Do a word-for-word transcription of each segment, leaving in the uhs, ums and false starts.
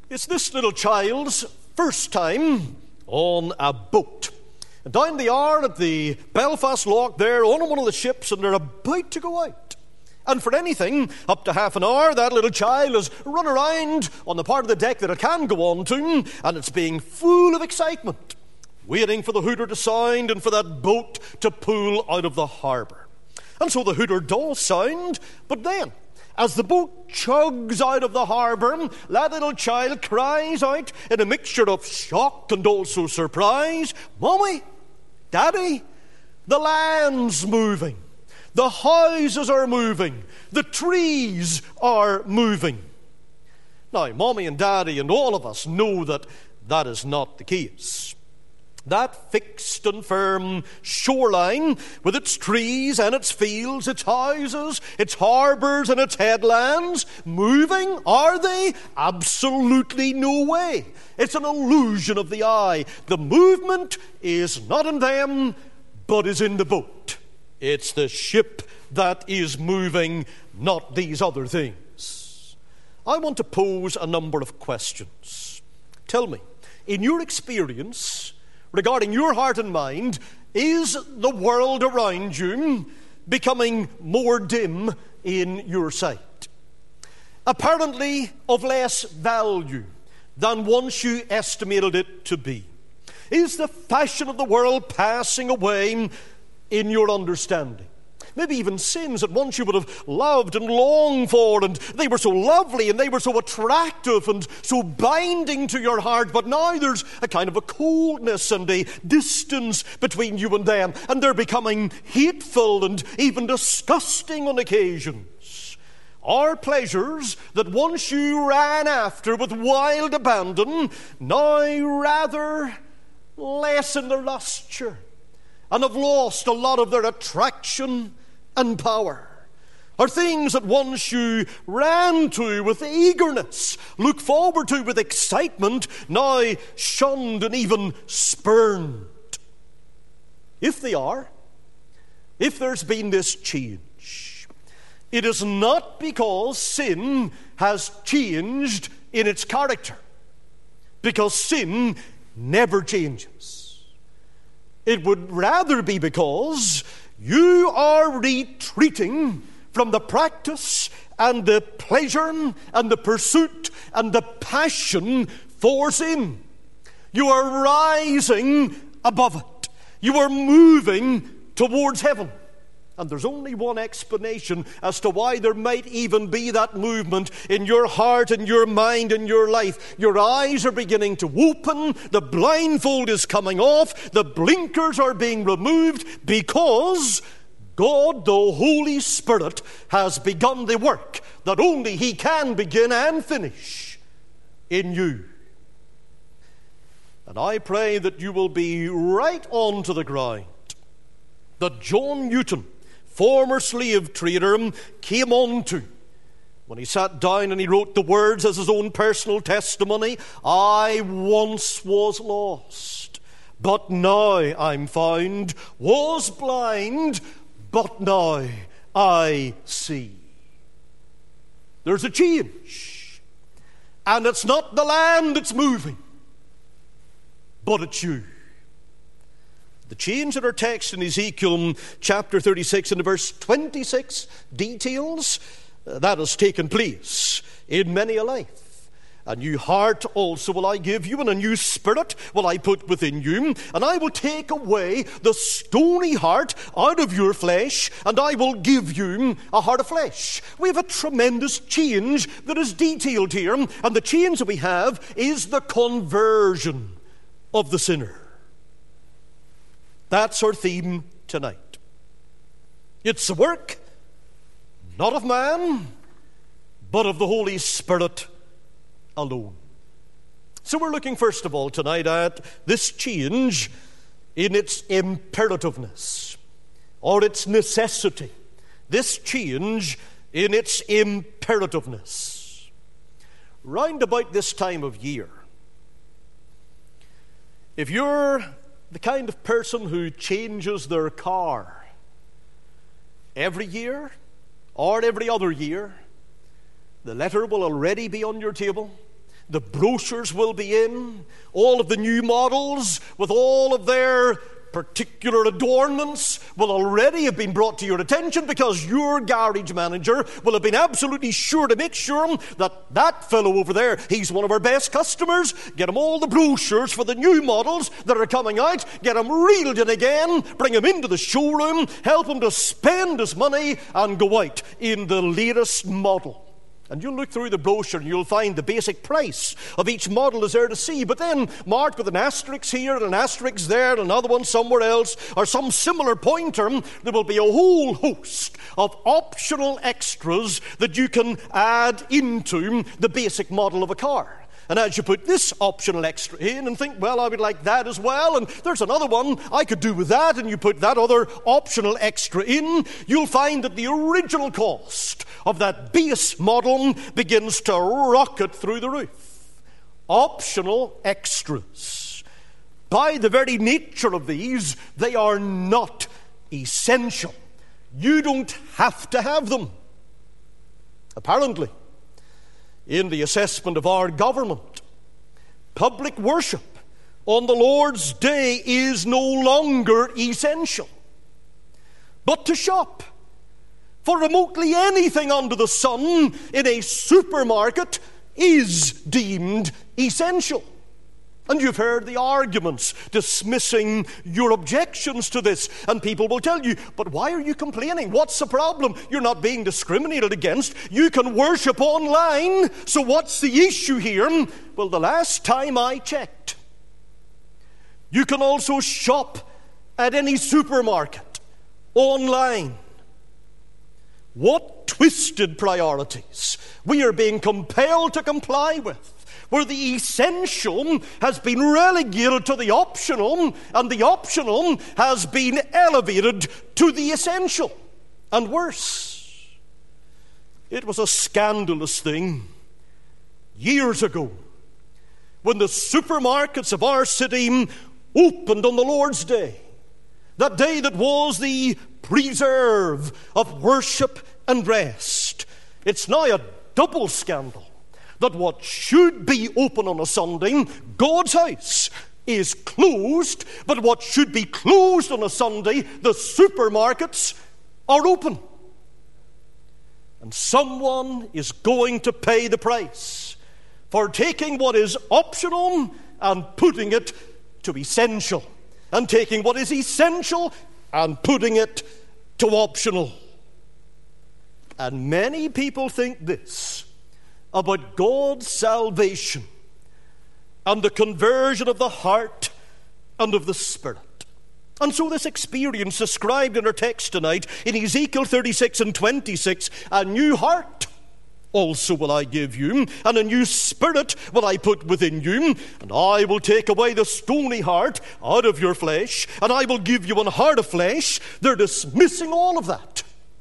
It's this little child's first time on a boat. And down they are at the Belfast Lock there on one of the ships, and they're about to go out. And for anything up to half an hour, that little child has run around on the part of the deck that it can go on to, and it's being full of excitement, waiting for the hooter to sound and for that boat to pull out of the harbour. And so the hooter does sound, but then, as the boat chugs out of the harbour, that little child cries out in a mixture of shock and also surprise, "Mommy, Daddy, the land's moving. The houses are moving. The trees are moving." Now, Mommy and Daddy and all of us know that that is not the case. That fixed and firm shoreline with its trees and its fields, its houses, its harbours and its headlands, moving, are they? Absolutely no way. It's an illusion of the eye. The movement is not in them, but is in the boat. It's the ship that is moving, not these other things. I want to pose a number of questions. Tell me, in your experience, regarding your heart and mind, is the world around you becoming more dim in your sight? Apparently of less value than once you estimated it to be? Is the fashion of the world passing away in your understanding? Maybe even sins that once you would have loved and longed for, and they were so lovely and they were so attractive and so binding to your heart, but now there's a kind of a coldness and a distance between you and them, and they're becoming hateful and even disgusting on occasions. Are pleasures that once you ran after with wild abandon now rather lessen their lustre and have lost a lot of their attraction and power? Are things that once you ran to with eagerness, look forward to with excitement, now shunned and even spurned? If they are, if there's been this change, it is not because sin has changed in its character, because sin never changes. It would rather be because you are retreating from the practice and the pleasure and the pursuit and the passion for sin. You are rising above it. You are moving towards heaven. And there's only one explanation as to why there might even be that movement in your heart and your mind and your life. Your eyes are beginning to open, the blindfold is coming off, the blinkers are being removed, because God, the Holy Spirit, has begun the work that only He can begin and finish in you. And I pray that you will be right on to the ground that John Newton, former slave trader, came on to when he sat down and he wrote the words as his own personal testimony: "I once was lost, but now I'm found, was blind, but now I see." There's a change, and it's not the land that's moving, but it's you. The change in our text in Ezekiel chapter thirty-six and verse twenty-six details uh, that has taken place in many a life. A new heart also will I give you, and a new spirit will I put within you, and I will take away the stony heart out of your flesh, and I will give you a heart of flesh. We have a tremendous change that is detailed here, and the change that we have is the conversion of the sinner. That's our theme tonight. It's the work, not of man, but of the Holy Spirit alone. So we're looking first of all tonight at this change in its imperativeness, or its necessity. This change in its imperativeness. Round about this time of year, if you're the kind of person who changes their car every year or every other year, the letter will already be on your table. The brochures will be in, all of the new models with all of their particular adornments will already have been brought to your attention, because your garage manager will have been absolutely sure to make sure that that fellow over there, he's one of our best customers. Get him all the brochures for the new models that are coming out, get him reeled in again, bring him into the showroom, help him to spend his money and go out in the latest model. And you'll look through the brochure and you'll find the basic price of each model is there to see, but then marked with an asterisk here and an asterisk there and another one somewhere else, or some similar pointer, there will be a whole host of optional extras that you can add into the basic model of a car. And as you put this optional extra in and think, well, I would like that as well, and there's another one I could do with that, and you put that other optional extra in, you'll find that the original cost of that base model begins to rocket through the roof. Optional extras. By the very nature of these, they are not essential. You don't have to have them. Apparently, in the assessment of our government, public worship on the Lord's Day is no longer essential. But to shop for remotely anything under the sun in a supermarket is deemed essential. And you've heard the arguments dismissing your objections to this. And people will tell you, but why are you complaining? What's the problem? You're not being discriminated against. You can worship online. So what's the issue here? Well, the last time I checked, you can also shop at any supermarket online. What twisted priorities we are being compelled to comply with, where the essential has been relegated to the optional, and the optional has been elevated to the essential. And worse, it was a scandalous thing years ago when the supermarkets of our city opened on the Lord's Day, that day that was the preserve of worship and rest. It's now a double scandal that what should be open on a Sunday, God's house, is closed, but what should be closed on a Sunday, the supermarkets, are open. And someone is going to pay the price for taking what is optional and putting it to essential, and taking what is essential and putting it to optional. And many people think this about God's salvation and the conversion of the heart and of the spirit. And so this experience described in our text tonight in Ezekiel thirty-six and twenty-six, a new heart also will I give you, and a new spirit will I put within you, and I will take away the stony heart out of your flesh, and I will give you an heart of flesh. They're dismissing all of that.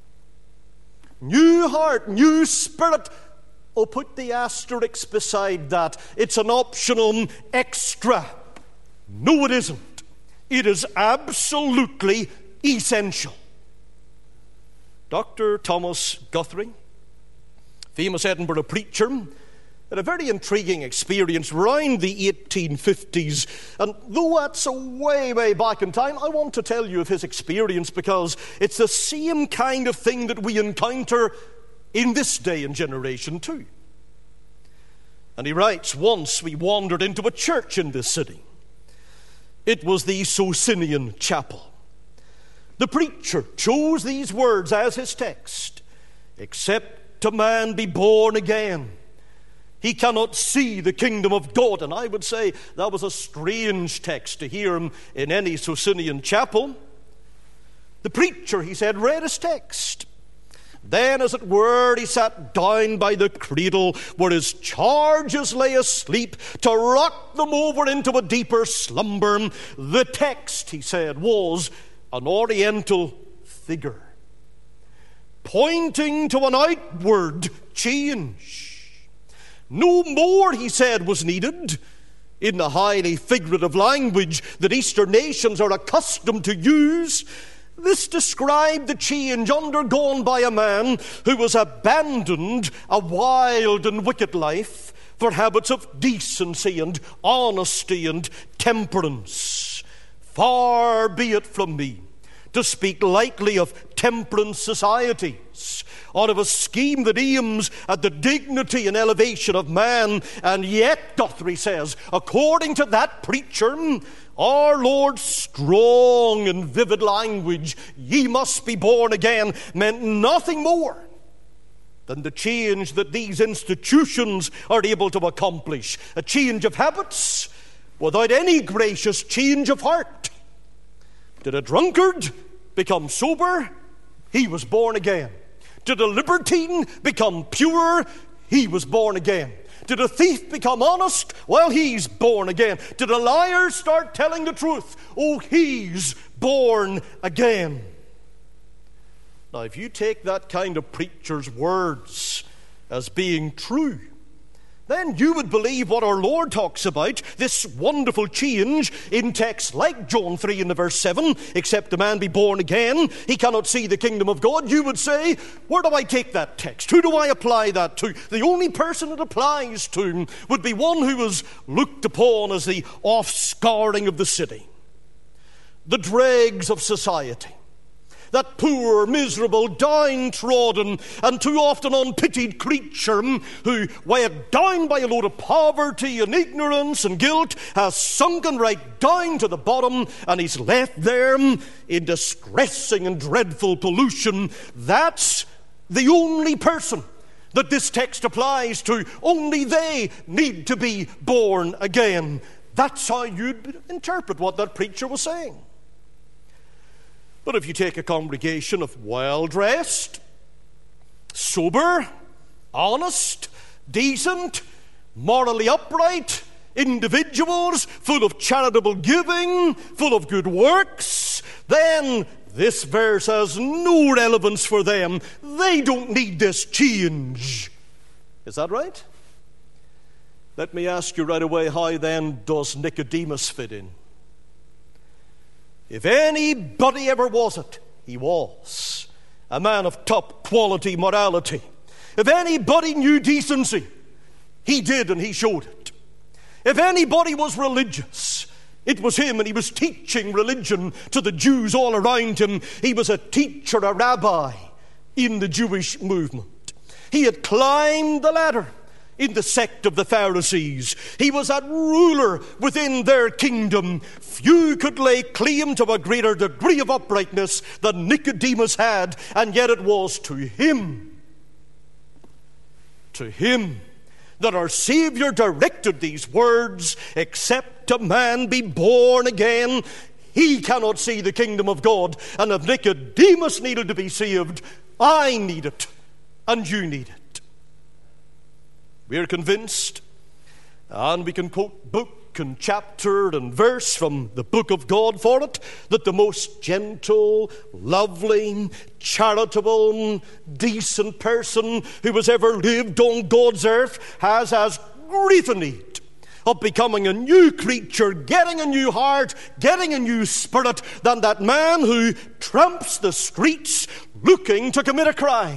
New heart, new spirit. Oh, put the asterisk beside that. It's an optional extra. No, it isn't. It is absolutely essential. Doctor Thomas Guthrie, famous Edinburgh preacher, had a very intriguing experience around the eighteen fifties. And though that's a way, way back in time, I want to tell you of his experience because it's the same kind of thing that we encounter in this day and generation too. And he writes, once we wandered into a church in this city. It was the Socinian Chapel. The preacher chose these words as his text: except a man be born again, he cannot see the kingdom of God. And I would say that was a strange text to hear him in any Socinian chapel. The preacher, he said, read his text. Then, as it were, he sat down by the cradle where his charges lay asleep to rock them over into a deeper slumber. The text, he said, was an oriental figure pointing to an outward change. No more, he said, was needed in the highly figurative language that Eastern nations are accustomed to use. This described the change undergone by a man who was abandoned a wild and wicked life for habits of decency and honesty and temperance. Far be it from me to speak lightly of temperance societies, or of a scheme that aims at the dignity and elevation of man, and yet, Guthrie says, according to that preacher, our Lord's strong and vivid language, ye must be born again, meant nothing more than the change that these institutions are able to accomplish, a change of habits without any gracious change of heart. Did a drunkard become sober? He was born again. Did a libertine become pure? He was born again. Did a thief become honest? Well, he's born again. Did a liar start telling the truth? Oh, he's born again. Now, if you take that kind of preacher's words as being true, then you would believe what our Lord talks about, this wonderful change in texts like John three in the verse seven, except a man be born again, he cannot see the kingdom of God. You would say, where do I take that text? Who do I apply that to? The only person it applies to would be one who was looked upon as the offscouring of the city, the dregs of society. That poor, miserable, downtrodden, and too often unpitied creature who, weighed down by a load of poverty and ignorance and guilt, has sunken right down to the bottom, and he's left there in distressing and dreadful pollution. That's the only person that this text applies to. Only they need to be born again. That's how you'd interpret what that preacher was saying. But if you take a congregation of well-dressed, sober, honest, decent, morally upright individuals, full of charitable giving, full of good works, then this verse has no relevance for them. They don't need this change. Is that right? Let me ask you right away, how then does Nicodemus fit in? If anybody ever was it, he was a man of top quality morality. If anybody knew decency, he did, and he showed it. If anybody was religious, it was him, and he was teaching religion to the Jews all around him. He was a teacher, a rabbi in the Jewish movement. He had climbed the ladder in the sect of the Pharisees. He was that ruler within their kingdom. Few could lay claim to a greater degree of uprightness than Nicodemus had, and yet it was to him, to him that our Savior directed these words, except a man be born again, he cannot see the kingdom of God. And if Nicodemus needed to be saved, I need it, and you need it. We're convinced, and we can quote book and chapter and verse from the book of God for it, that the most gentle, lovely, charitable, decent person who has ever lived on God's earth has as great a need of becoming a new creature, getting a new heart, getting a new spirit, than that man who tramps the streets looking to commit a crime,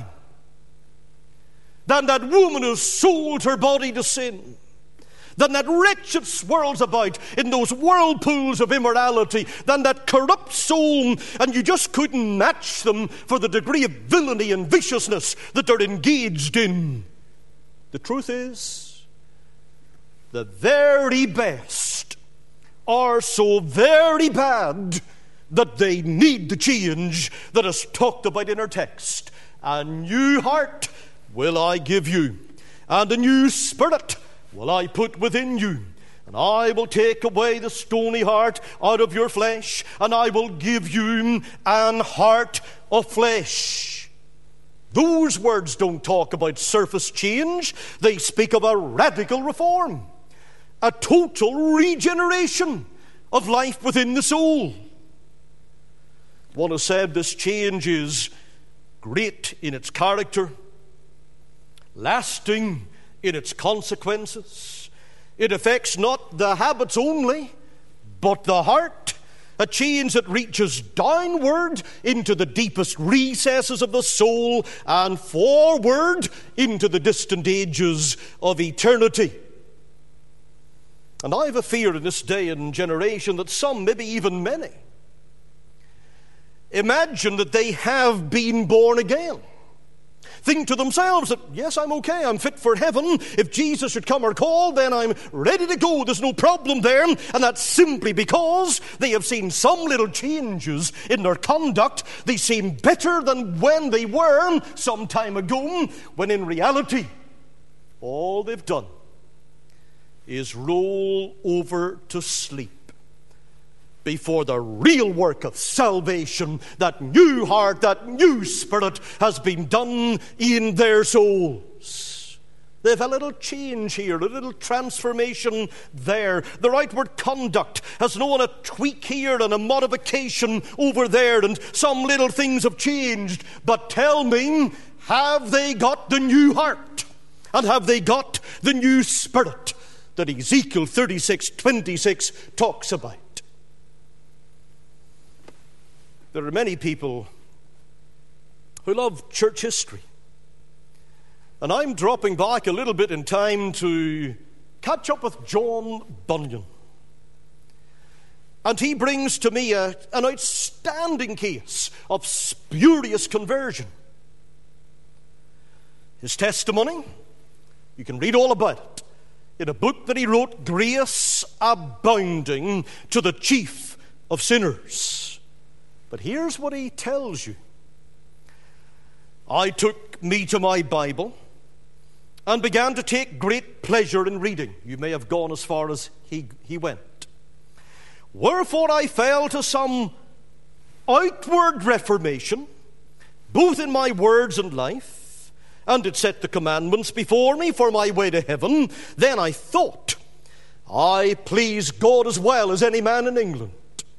than that woman who sold her body to sin, than that wretch that swirls about in those whirlpools of immorality, than that corrupt soul, and you just couldn't match them for the degree of villainy and viciousness that they're engaged in. The truth is, the very best are so very bad that they need the change that is talked about in our text. A new heart will I give you, and a new spirit will I put within you. And I will take away the stony heart out of your flesh, and I will give you an heart of flesh. Those words don't talk about surface change. They speak of a radical reform, a total regeneration of life within the soul. One has said this change is great in its character, lasting in its consequences. It affects not the habits only, but the heart. A change that reaches downward into the deepest recesses of the soul and forward into the distant ages of eternity. And I have a fear in this day and generation that some, maybe even many, imagine that they have been born again. Think to themselves that, yes, I'm okay, I'm fit for heaven. If Jesus should come or call, then I'm ready to go. There's no problem there. And that's simply because they have seen some little changes in their conduct. They seem better than when they were some time ago, when in reality, all they've done is roll over to sleep before the real work of salvation, that new heart, that new spirit has been done in their souls. They've a little change here, a little transformation there. Their outward conduct has known a tweak here and a modification over there, and some little things have changed. But tell me, have they got the new heart? And have they got the new spirit that Ezekiel thirty-six twenty-six talks about? There are many people who love church history. And I'm dropping back a little bit in time to catch up with John Bunyan. And he brings to me a, an outstanding case of spurious conversion. His testimony, you can read all about it in a book that he wrote, Grace Abounding to the Chief of Sinners. But here's what he tells you. I took me to my Bible and began to take great pleasure in reading. You may have gone as far as he, he went. Wherefore I fell to some outward reformation, both in my words and life, and did set the commandments before me for my way to heaven. Then I thought, I please God as well as any man in England.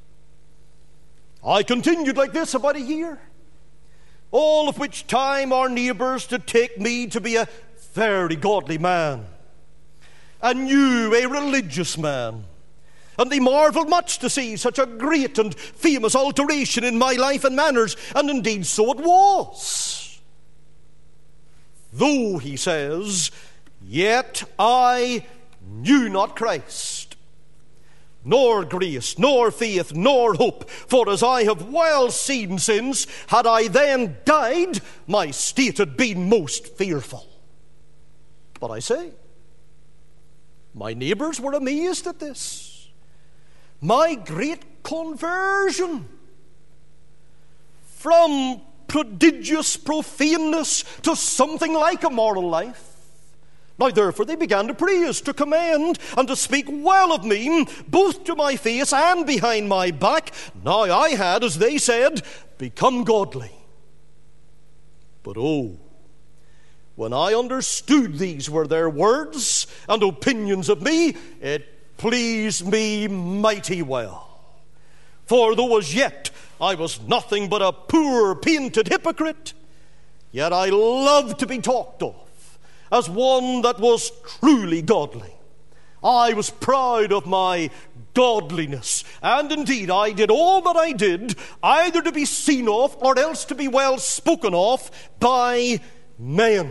I continued like this about a year, all of which time our neighbours did take me to be a very godly man, and knew a religious man. And they marvelled much to see such a great and famous alteration in my life and manners, and indeed so it was. Though, he says, yet I knew not Christ, nor grace, nor faith, nor hope. For as I have well seen since, had I then died, my state had been most fearful. But I say, my neighbours were amazed at this. My great conversion from prodigious profaneness to something like a moral life. Now therefore they began to praise, to commend, and to speak well of me, both to my face and behind my back. Now I had, as they said, become godly. But oh, when I understood these were their words and opinions of me, it pleased me mighty well. For though as yet I was nothing but a poor, painted hypocrite, yet I loved to be talked of as one that was truly godly. I was proud of my godliness, and indeed I did all that I did, either to be seen of or else to be well spoken of by men.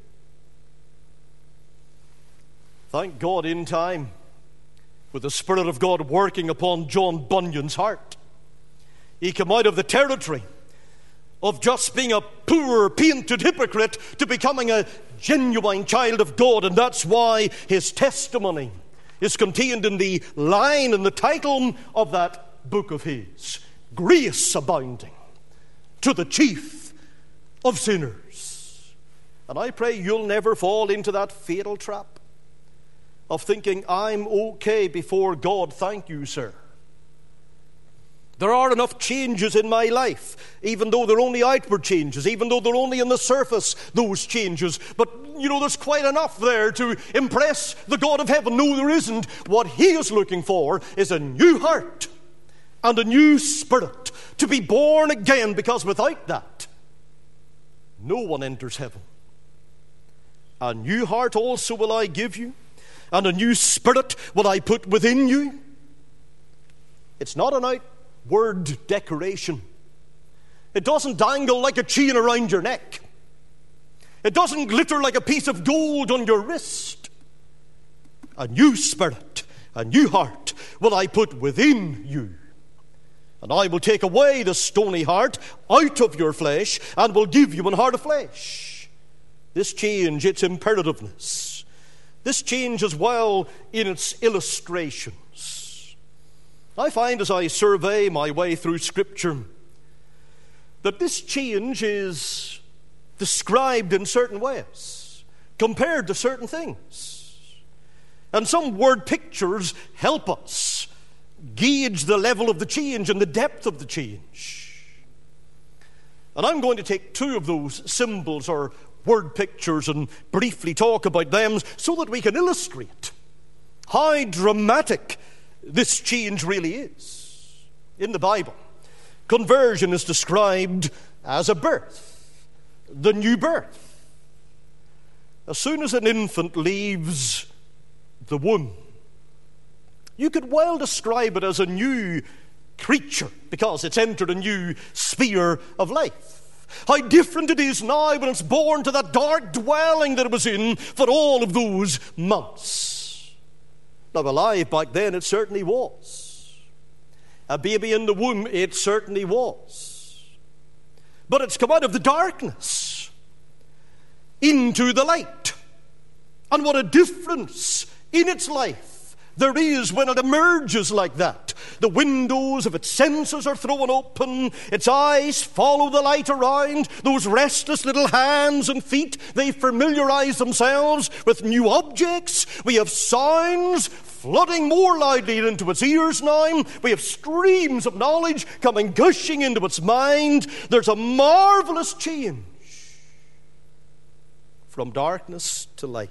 Thank God, in time, with the Spirit of God working upon John Bunyan's heart, he came out of the territory of just being a poor, painted hypocrite to becoming a genuine child of God. And that's why his testimony is contained in the line and the title of that book of his, Grace Abounding to the Chief of Sinners. And I pray you'll never fall into that fatal trap of thinking, I'm okay before God, thank you, sir. There are enough changes in my life, even though they're only outward changes, even though they're only on the surface, those changes. But, you know, there's quite enough there to impress the God of heaven. No, there isn't. What he is looking for is a new heart and a new spirit, to be born again, because without that, no one enters heaven. A new heart also will I give you, and a new spirit will I put within you. It's not an out word decoration. It doesn't dangle like a chain around your neck. It doesn't glitter like a piece of gold on your wrist. A new spirit a new heart will I put within you. And I will take away the stony heart out of your flesh, and will give you an heart of flesh. This change, its imperativeness. This change as well in its illustrations. I find as I survey my way through Scripture that this change is described in certain ways, compared to certain things. And some word pictures help us gauge the level of the change and the depth of the change. And I'm going to take two of those symbols or word pictures and briefly talk about them so that we can illustrate how dramatic this change really is. In the Bible, conversion is described as a birth, the new birth. As soon as an infant leaves the womb, you could well describe it as a new creature because it's entered a new sphere of life. How different it is now when it's born to that dark dwelling that it was in for all of those months. Now, alive back then, it certainly was. A baby in the womb, it certainly was. But it's come out of the darkness into the light. And what a difference in its life there is when it emerges like that. The windows of its senses are thrown open. Its eyes follow the light around. Those restless little hands and feet, they familiarize themselves with new objects. We have sounds flooding more loudly into its ears now. We have streams of knowledge coming gushing into its mind. There's a marvelous change from darkness to light.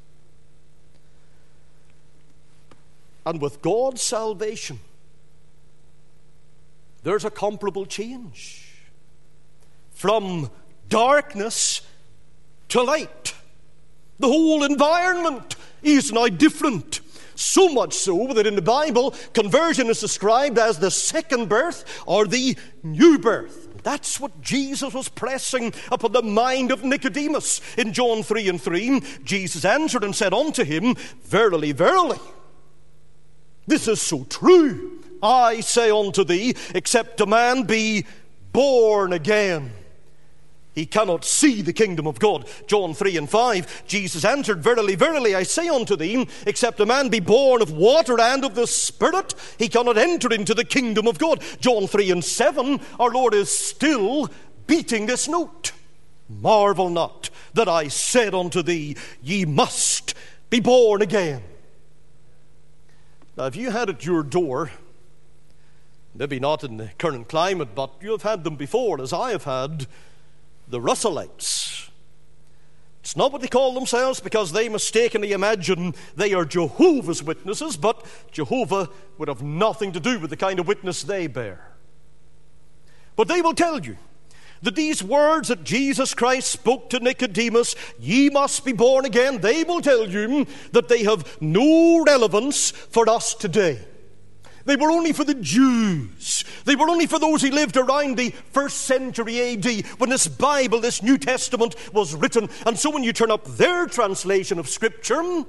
And with God's salvation, there's a comparable change. From darkness to light. The whole environment is now different. So much so that in the Bible, conversion is described as the second birth or the new birth. That's what Jesus was pressing upon the mind of Nicodemus. In John three and three, Jesus answered and said unto him, Verily, verily, this is so true. I say unto thee, except a man be born again, he cannot see the kingdom of God. John three and five, Jesus answered, Verily, verily, I say unto thee, except a man be born of water and of the Spirit, he cannot enter into the kingdom of God. John three and seven, our Lord is still beating this note. Marvel not that I said unto thee, ye must be born again. Now, if you had at your door, maybe not in the current climate, but you have had them before, as I have had, the Russellites. It's not what they call themselves because they mistakenly imagine they are Jehovah's Witnesses, but Jehovah would have nothing to do with the kind of witness they bear. But they will tell you that these words that Jesus Christ spoke to Nicodemus, ye must be born again, they will tell you that they have no relevance for us today. They were only for the Jews. They were only for those who lived around the first century A D when this Bible, this New Testament was written. And so when you turn up their translation of Scripture,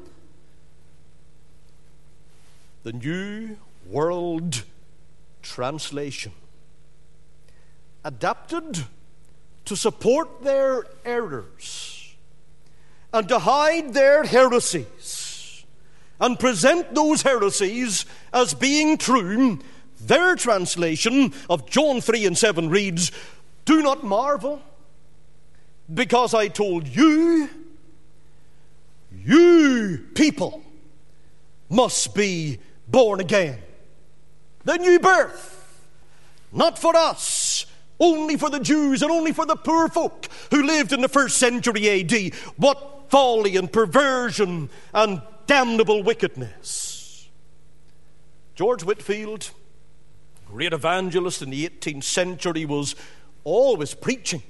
the New World Translation, adapted to support their errors and to hide their heresies and present those heresies as being true, their translation of John three and seven reads, Do not marvel, because I told you, you people must be born again. The new birth, not for us, only for the Jews and only for the poor folk who lived in the first century A D. What folly and perversion and damnable wickedness. George Whitefield, great evangelist in the eighteenth century, was always preaching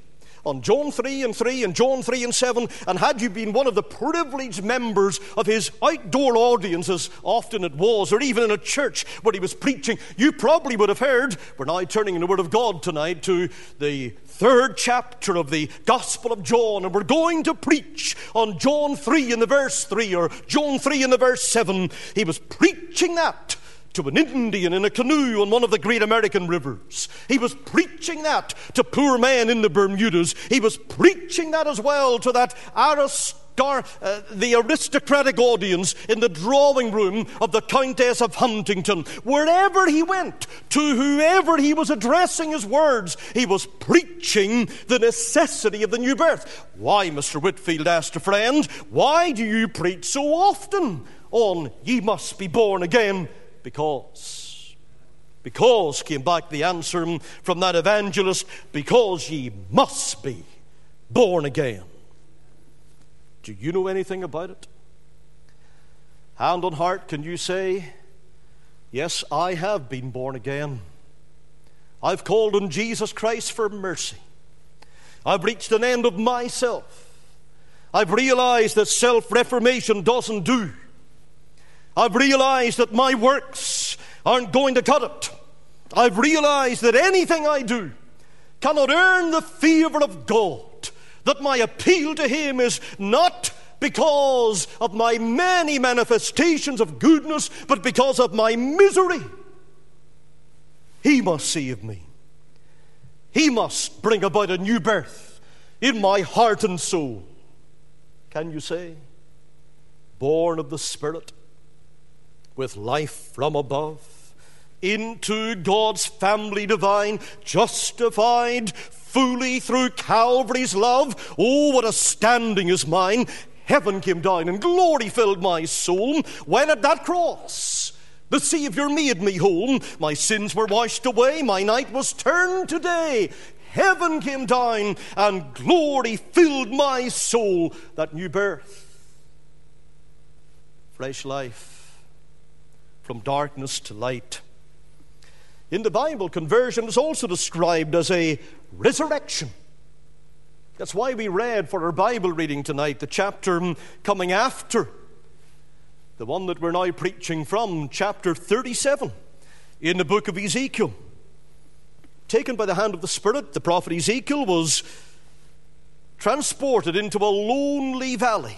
on John three and three and John three and seven, and had you been one of the privileged members of his outdoor audience, as often it was, or even in a church where he was preaching, you probably would have heard, we're now turning in the Word of God tonight to the third chapter of the Gospel of John, and we're going to preach on John three in the verse three, or John three in the verse seven. He was preaching that to an Indian in a canoe on one of the great American rivers. He was preaching that to poor men in the Bermudas. He was preaching that as well to that aristar, uh, the aristocratic audience in the drawing room of the Countess of Huntington. Wherever he went, to whoever he was addressing his words, he was preaching the necessity of the new birth. Why, Mister Whitfield asked a friend, why do you preach so often on ye must be born again? Because, because came back the answer from that evangelist, because ye must be born again. Do you know anything about it? Hand on heart, can you say, yes, I have been born again. I've called on Jesus Christ for mercy. I've reached an end of myself. I've realized that self-reformation doesn't do. I've realized that my works aren't going to cut it. I've realized that anything I do cannot earn the favor of God, that my appeal to him is not because of my many manifestations of goodness, but because of my misery. He must save me. He must bring about a new birth in my heart and soul. Can you say, born of the Spirit, with life from above, into God's family divine, justified fully through Calvary's love? Oh, what a standing is mine! Heaven came down and glory filled my soul when at that cross the Savior made me whole. My sins were washed away, my night was turned to day. Heaven came down and glory filled my soul. That new birth, fresh life, from darkness to light. In the Bible, conversion is also described as a resurrection. That's why we read for our Bible reading tonight the chapter coming after the one that we're now preaching from, chapter thirty-seven in the book of Ezekiel. Taken by the hand of the Spirit, the prophet Ezekiel was transported into a lonely valley.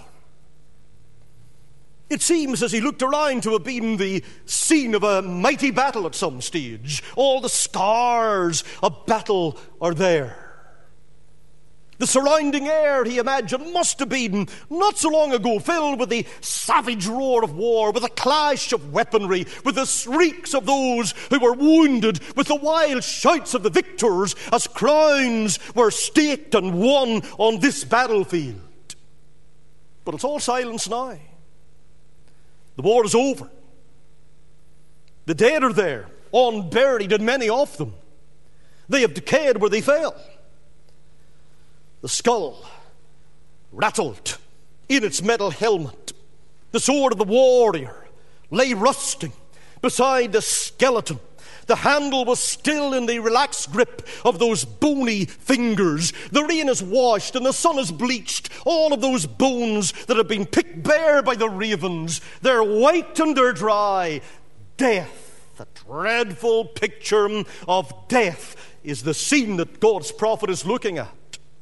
It seems as he looked around to have been the scene of a mighty battle at some stage. All the scars of battle are there. The surrounding air, he imagined, must have been not so long ago filled with the savage roar of war, with the clash of weaponry, with the shrieks of those who were wounded, with the wild shouts of the victors as crowns were staked and won on this battlefield. But it's all silence now. The war is over. The dead are there, unburied, and many of them. They have decayed where they fell. The skull rattled in its metal helmet. The sword of the warrior lay rusting beside the skeleton. The handle was still in the relaxed grip of those bony fingers. The rain is washed and the sun has bleached all of those bones that have been picked bare by the ravens. They're white and they're dry. Death, the dreadful picture of death, is the scene that God's prophet is looking at.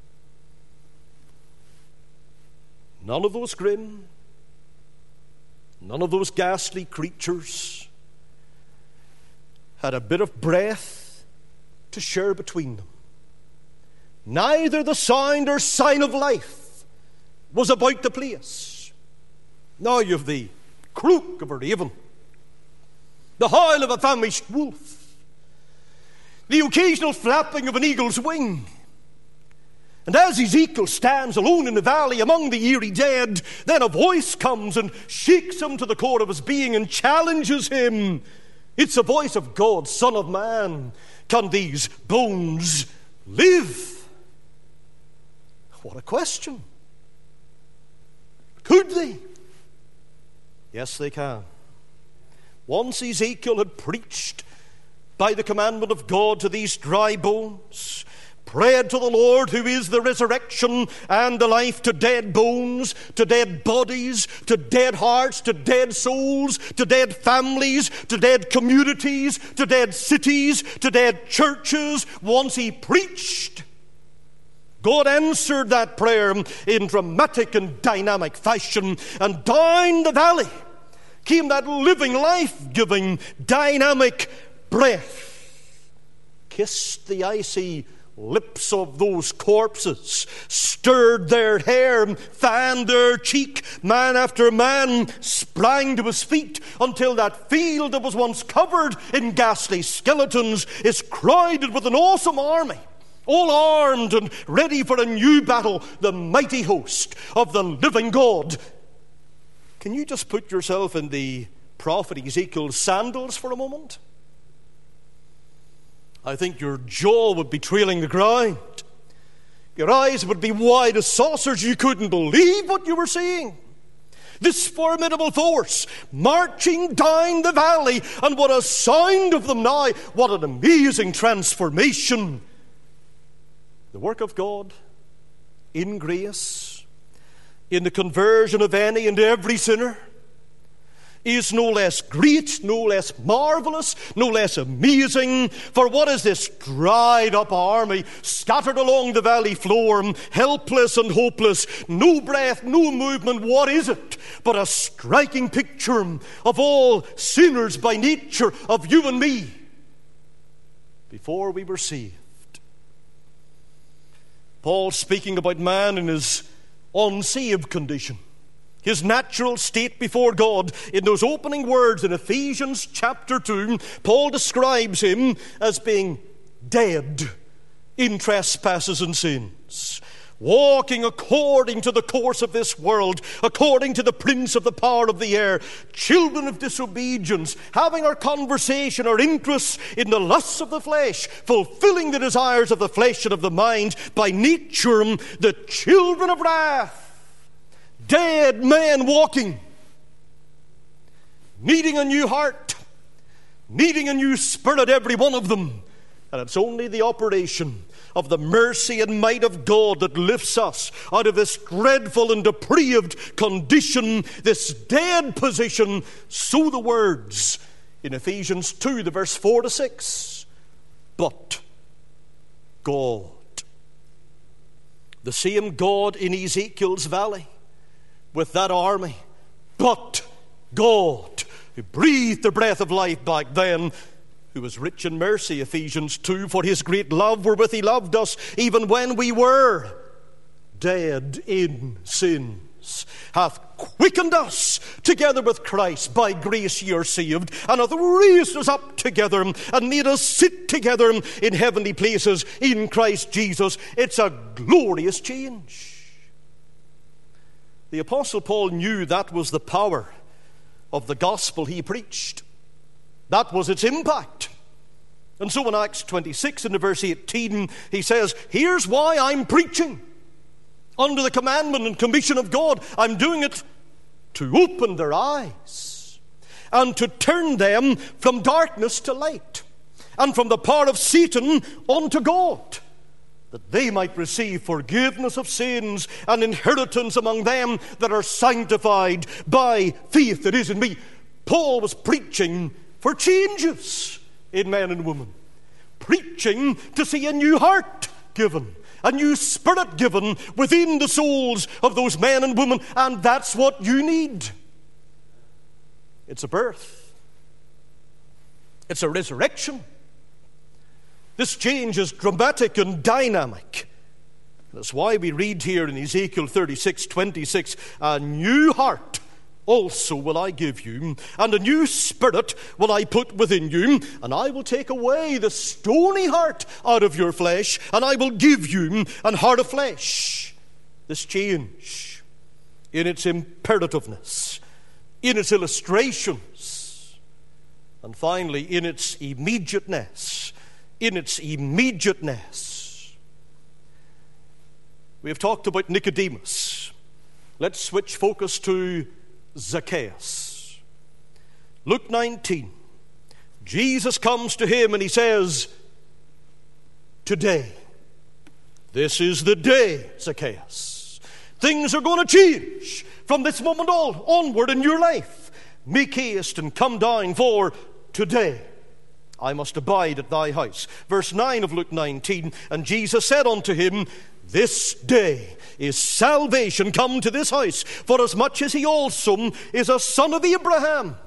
None of those grim, none of those ghastly creatures had a bit of breath to share between them. Neither the sound or sign of life was about the place. Now you've the croak of a raven, the howl of a famished wolf, the occasional flapping of an eagle's wing. And as Ezekiel stands alone in the valley among the eerie dead, then a voice comes and shakes him to the core of his being and challenges him. It's the voice of God, Son of Man. Can these bones live? What a question. Could they? Yes, they can. Once Ezekiel had preached by the commandment of God to these dry bones, prayed to the Lord, who is the resurrection and the life, to dead bones, to dead bodies, to dead hearts, to dead souls, to dead families, to dead communities, to dead cities, to dead churches. Once he preached, God answered that prayer in dramatic and dynamic fashion, and down the valley came that living, life-giving, dynamic breath, kissed the icy lips of those corpses, stirred their hair, fanned their cheek. Man after man sprang to his feet until that field that was once covered in ghastly skeletons is crowded with an awesome army, all armed and ready for a new battle, the mighty host of the living God. Can you just put yourself in the prophet Ezekiel's sandals for a moment? I think your jaw would be trailing the ground. Your eyes would be wide as saucers. You couldn't believe what you were seeing. This formidable force marching down the valley, and what a sound of them now. What an amazing transformation. The work of God in grace, in the conversion of any and every sinner, is no less great, no less marvelous, no less amazing. For what is this dried up army scattered along the valley floor, helpless and hopeless, no breath, no movement? What is it but a striking picture of all sinners by nature, of you and me, before we were saved? Paul, speaking about man in his unsaved condition, his natural state before God, in those opening words in Ephesians chapter two, Paul describes him as being dead in trespasses and sins, walking according to the course of this world, according to the prince of the power of the air, children of disobedience, having our conversation, our interests in the lusts of the flesh, fulfilling the desires of the flesh and of the mind, by nature the children of wrath. Dead men walking, needing a new heart, needing a new spirit, every one of them. And it's only the operation of the mercy and might of God that lifts us out of this dreadful and depraved condition, this dead position. So the words in Ephesians two, the verse four to six. But God, the same God in Ezekiel's valley, with that army, but God, who breathed the breath of life back then, who was rich in mercy, Ephesians two, for his great love wherewith he loved us, even when we were dead in sins, hath quickened us together with Christ. By grace ye are saved, and hath raised us up together, and made us sit together in heavenly places in Christ Jesus. It's a glorious change. The Apostle Paul knew that was the power of the gospel he preached. That was its impact. And so in Acts twenty-six, in the verse eighteen, he says, here's why I'm preaching. Under the commandment and commission of God, I'm doing it to open their eyes and to turn them from darkness to light, and from the power of Satan unto God, that they might receive forgiveness of sins and inheritance among them that are sanctified by faith that is in me. Paul was preaching for changes in men and women, preaching to see a new heart given, a new spirit given within the souls of those men and women, and that's what you need. It's a birth. It's a resurrection. This change is dramatic and dynamic. That's why we read here in Ezekiel thirty-six twenty-six, a new heart also will I give you, and a new spirit will I put within you, and I will take away the stony heart out of your flesh, and I will give you an heart of flesh. This change, in its imperativeness, in its illustrations, and finally in its immediateness, in its immediateness. We have talked about Nicodemus. Let's switch focus to Zacchaeus. Luke nineteen. Jesus comes to him and he says, today This is the day, Zacchaeus. Things are going to change from this moment on, onward in your life. Make haste and come down, for today I must abide at thy house. Verse nine of Luke nineteen, and Jesus said unto him, this day is salvation come to this house, for as much as he also is a son of Abraham.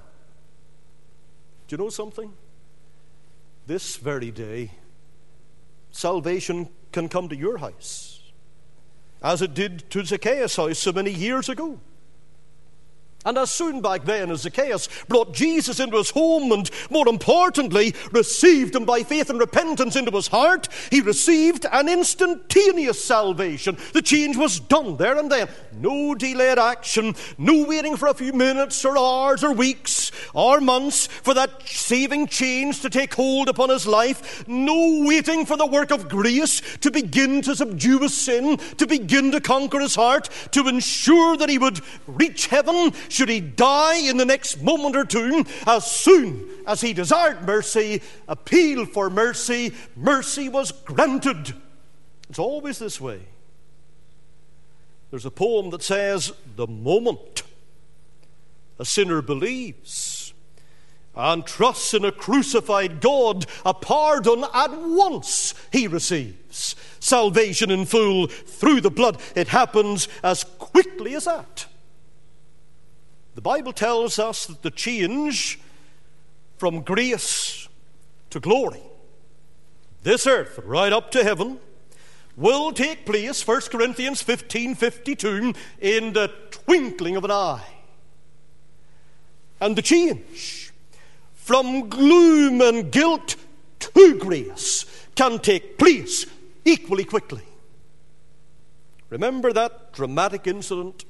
Do you know something? This very day, salvation can come to your house, as it did to Zacchaeus' house so many years ago. And as soon back then as Zacchaeus brought Jesus into his home and, more importantly, received him by faith and repentance into his heart, he received an instantaneous salvation. The change was done there and then. No delayed action, no waiting for a few minutes or hours or weeks or months for that saving change to take hold upon his life. No waiting for the work of grace to begin to subdue his sin, to begin to conquer his heart, to ensure that he would reach heaven should he die in the next moment or two. As soon as he desired mercy, appealed for mercy, mercy was granted. It's always this way. There's a poem that says, the moment a sinner believes and trusts in a crucified God, a pardon at once he receives. Salvation in full through the blood. It happens as quickly as that. The Bible tells us that the change from grace to glory, this earth right up to heaven, will take place, First Corinthians fifteen fifty-two, in the twinkling of an eye. And the change from gloom and guilt to grace can take place equally quickly. Remember that dramatic incident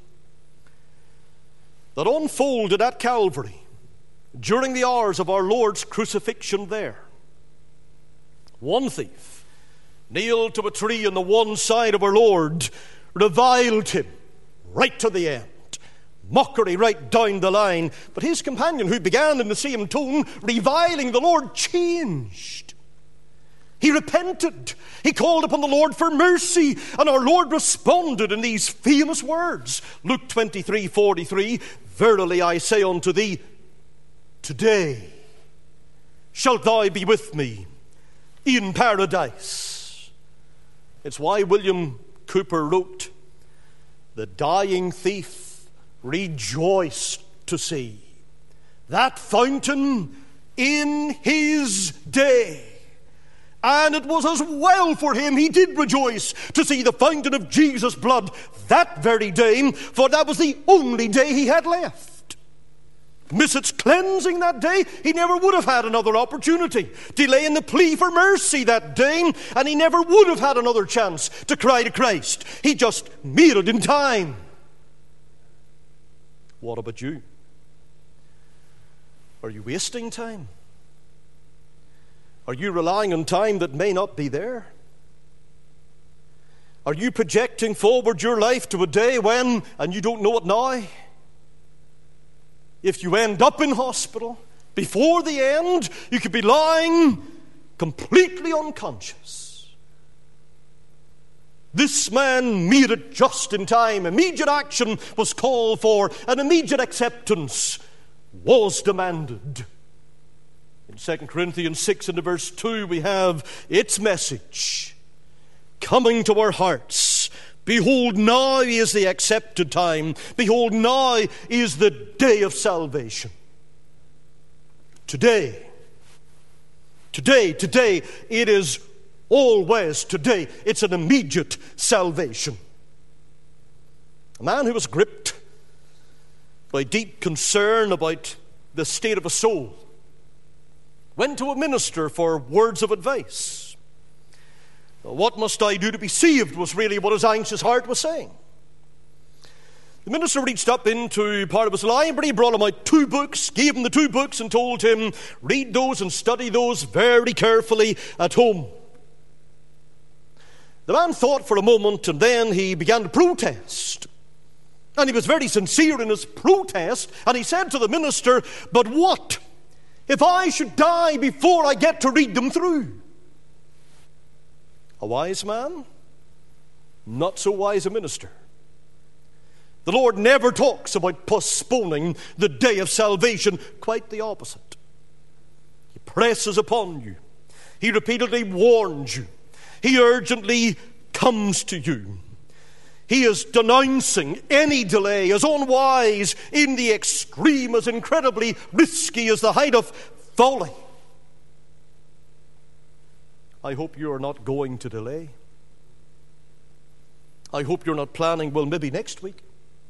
that unfolded at Calvary during the hours of our Lord's crucifixion there. One thief, nailed to a tree on the one side of our Lord, reviled him right to the end. Mockery right down the line. But his companion, who began in the same tone, reviling the Lord, changed. He repented. He called upon the Lord for mercy. And our Lord responded in these famous words. Luke twenty-three forty-three, verily I say unto thee, today shalt thou be with me in paradise. It's why William Cooper wrote, the dying thief rejoiced to see that fountain in his day. And it was as well for him, he did rejoice to see the fountain of Jesus' blood that very day, for that was the only day he had left. Miss its cleansing that day, he never would have had another opportunity. Delaying the plea for mercy that day, and he never would have had another chance to cry to Christ. He just made it in time. What about you? Are you wasting time? Are you relying on time that may not be there? Are you projecting forward your life to a day when, and you don't know it now, if you end up in hospital, before the end, you could be lying completely unconscious? This man made it just in time. Immediate action was called for, and immediate acceptance was demanded. In Second Corinthians six and verse two, we have its message coming to our hearts. Behold, now is the accepted time. Behold, now is the day of salvation. Today, today, today, it is always today. It's an immediate salvation. A man who was gripped by deep concern about the state of a soul went to a minister for words of advice. What must I do to be saved was really what his anxious heart was saying. The minister reached up into part of his library, brought him out two books, gave him the two books and told him, read those and study those very carefully at home. The man thought for a moment, and then he began to protest. And he was very sincere in his protest, and he said to the minister, but what if I should die before I get to read them through? A wise man not so wise a minister. The Lord never talks about postponing the day of salvation. Quite the opposite. He presses upon you. He repeatedly warns you. He urgently comes to you. He is denouncing any delay as unwise, in the extreme, as incredibly risky as the height of folly. I hope you are not going to delay. I hope you're not planning, well, maybe next week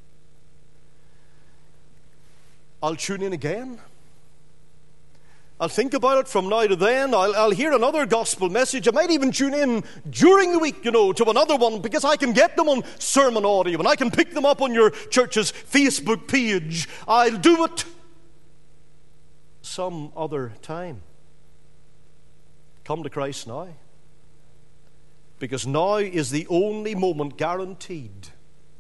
I'll tune in again. I'll think about it from now to then. I'll, I'll hear another gospel message. I might even tune in during the week, you know, to another one, because I can get them on sermon audio and I can pick them up on your church's Facebook page. I'll do it some other time. Come to Christ now, because now is the only moment guaranteed.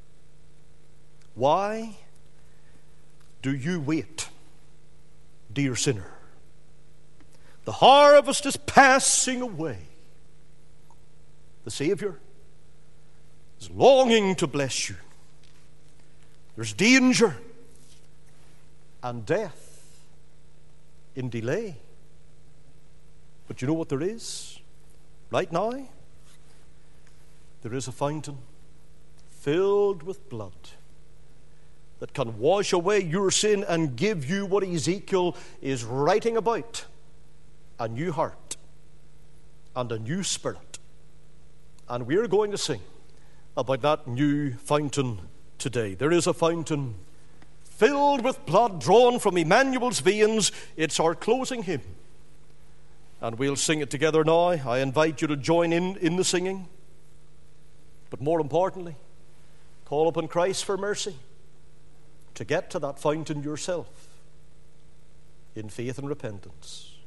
Why do you wait, dear sinner? The harvest is passing away. The Savior is longing to bless you. There's danger and death in delay. But you know what there is? Right now, there is a fountain filled with blood that can wash away your sin and give you what Ezekiel is writing about: a new heart and a new spirit. And we're going to sing about that new fountain today. There is a fountain filled with blood drawn from Emmanuel's veins. It's our closing hymn, and we'll sing it together now. I invite you to join in in the singing, but more importantly, call upon Christ for mercy to get to that fountain yourself in faith and repentance.